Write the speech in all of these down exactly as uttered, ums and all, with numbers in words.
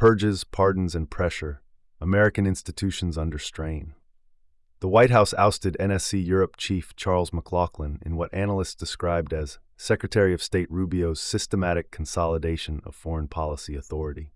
Purges, pardons, and pressure. American institutions under strain. The White House ousted N S C Europe chief Charles McLaughlin in what analysts described as Secretary of State Rubio's systematic consolidation of foreign policy authority.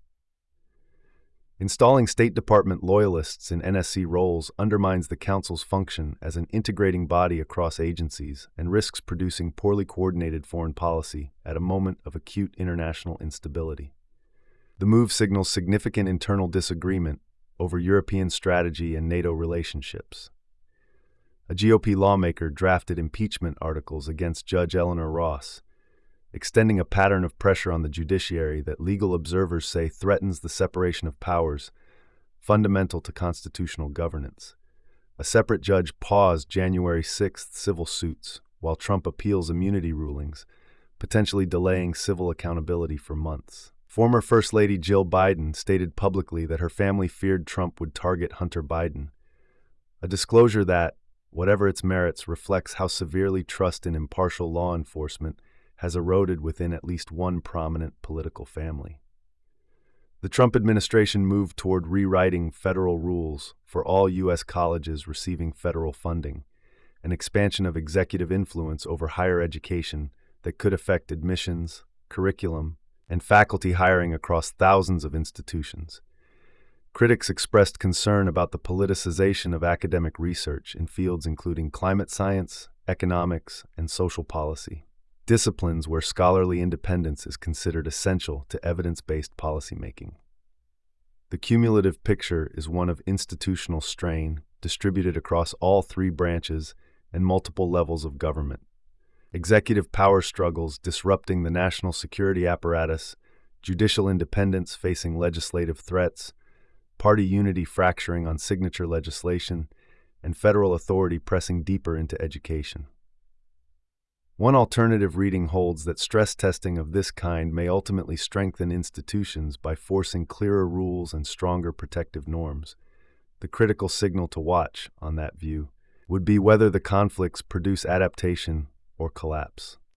Installing State Department loyalists in N S C roles undermines the Council's function as an integrating body across agencies and risks producing poorly coordinated foreign policy at a moment of acute international instability. The move signals significant internal disagreement over European strategy and NATO relationships. A G O P lawmaker drafted impeachment articles against Judge Eleanor Ross, extending a pattern of pressure on the judiciary that legal observers say threatens the separation of powers fundamental to constitutional governance. A separate judge paused January sixth civil suits while Trump appeals immunity rulings, potentially delaying civil accountability for months. Former First Lady Jill Biden stated publicly that her family feared Trump would target Hunter Biden, a disclosure that, whatever its merits, reflects how severely trust in impartial law enforcement has eroded within at least one prominent political family. The Trump administration moved toward rewriting federal rules for all U S colleges receiving federal funding, an expansion of executive influence over higher education that could affect admissions, curriculum, and faculty hiring across thousands of institutions. Critics expressed concern about the politicization of academic research in fields including climate science, economics, and social policy, disciplines where scholarly independence is considered essential to evidence-based policymaking. The cumulative picture is one of institutional strain distributed across all three branches and multiple levels of government. Executive power struggles disrupting the national security apparatus, judicial independence facing legislative threats, party unity fracturing on signature legislation, and federal authority pressing deeper into education. One alternative reading holds that stress testing of this kind may ultimately strengthen institutions by forcing clearer rules and stronger protective norms. The critical signal to watch, on that view, would be whether the conflicts produce adaptation or collapse.